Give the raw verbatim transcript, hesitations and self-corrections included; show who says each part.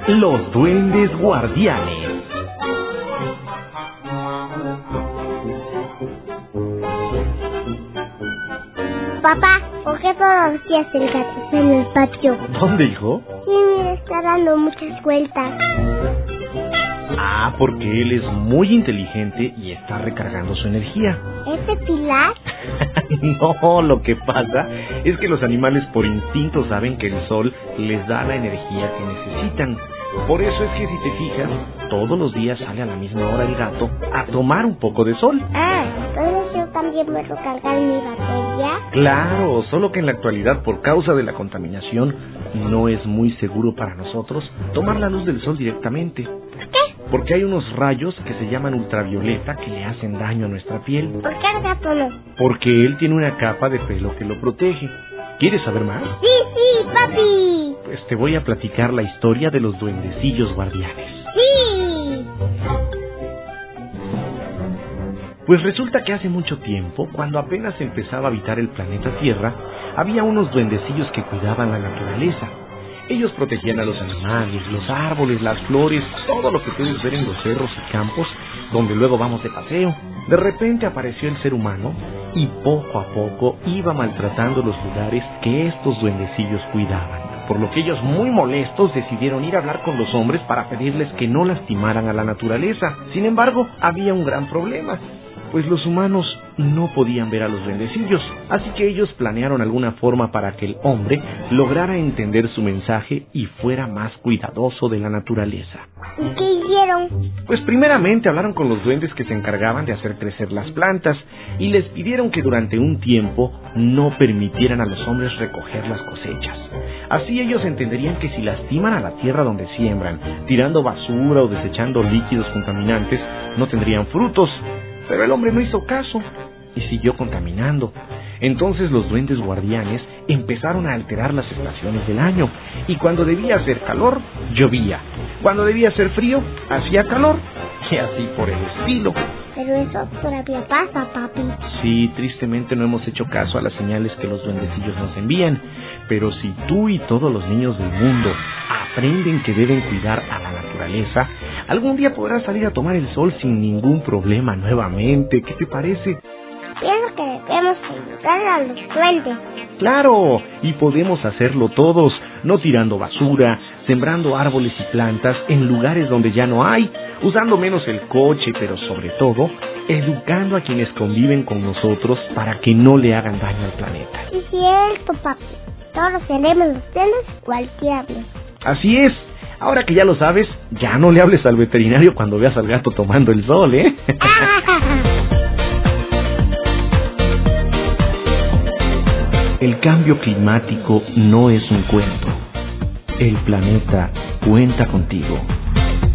Speaker 1: Los duendes guardianes.
Speaker 2: Papá, ¿por qué todos los días el gato está en el patio?
Speaker 1: ¿Dónde, hijo?
Speaker 2: Sí, mira, está dando muchas vueltas.
Speaker 1: Ah, porque él es muy inteligente y está recargando su energía.
Speaker 2: ¿Es de Pilar?
Speaker 1: No, lo que pasa es que los animales por instinto saben que el sol les da la energía que necesitan. Por eso es que si te fijas, todos los días sale a la misma hora el gato a tomar un poco de sol.
Speaker 2: Ah, entonces yo también puedo recargar mi batería.
Speaker 1: Claro, solo que en la actualidad, por causa de la contaminación, no es muy seguro para nosotros tomar la luz del sol directamente.
Speaker 2: ¿Por qué?
Speaker 1: Porque hay unos rayos que se llaman ultravioleta que le hacen daño a nuestra piel.
Speaker 2: ¿Por qué el gato no?
Speaker 1: Porque él tiene una capa de pelo que lo protege. ¿Quieres saber más?
Speaker 2: Sí, sí, papi.
Speaker 1: Pues te voy a platicar la historia de los duendecillos guardianes.
Speaker 2: Sí.
Speaker 1: Pues resulta que hace mucho tiempo, cuando apenas empezaba a habitar el planeta Tierra, había unos duendecillos que cuidaban la naturaleza. Ellos protegían a los animales, los árboles, las flores, todo lo que puedes ver en los cerros y campos, donde luego vamos de paseo. De repente apareció el ser humano y poco a poco iba maltratando los lugares que estos duendecillos cuidaban. Por lo que ellos, muy molestos, decidieron ir a hablar con los hombres para pedirles que no lastimaran a la naturaleza. Sin embargo, había un gran problema, pues los humanos no podían ver a los duendecillos, así que ellos planearon alguna forma para que el hombre lograra entender su mensaje y fuera más cuidadoso de la naturaleza.
Speaker 2: ¿Y qué hicieron?
Speaker 1: Pues primeramente hablaron con los duendes que se encargaban de hacer crecer las plantas y les pidieron que durante un tiempo no permitieran a los hombres recoger las cosechas. Así ellos entenderían que si lastiman a la tierra donde siembran, tirando basura o desechando líquidos contaminantes, no tendrían frutos. Pero el hombre no hizo caso y siguió contaminando. Entonces los duendes guardianes empezaron a alterar las estaciones del año, y cuando debía hacer calor, llovía. Cuando debía hacer frío, hacía calor, y así por el estilo.
Speaker 2: Pero eso todavía pasa, papi.
Speaker 1: Sí, tristemente no hemos hecho caso a las señales que los duendecillos nos envían. Pero si tú y todos los niños del mundo aprenden que deben cuidar a la naturaleza, algún día podrás salir a tomar el sol sin ningún problema nuevamente. ¿Qué te parece?
Speaker 2: Pienso que debemos ayudar a los duendes.
Speaker 1: ¡Claro! Y podemos hacerlo todos, no tirando basura, sembrando árboles y plantas en lugares donde ya no hay, usando menos el coche, pero sobre todo, educando a quienes conviven con nosotros para que no le hagan daño al planeta.
Speaker 2: Es cierto, papi. Todos seremos los duendes cualquiera.
Speaker 1: Así es. Ahora que ya lo sabes, ya no le hables al veterinario cuando veas al gato tomando el sol, ¿eh? El cambio climático no es un cuento. El planeta cuenta contigo.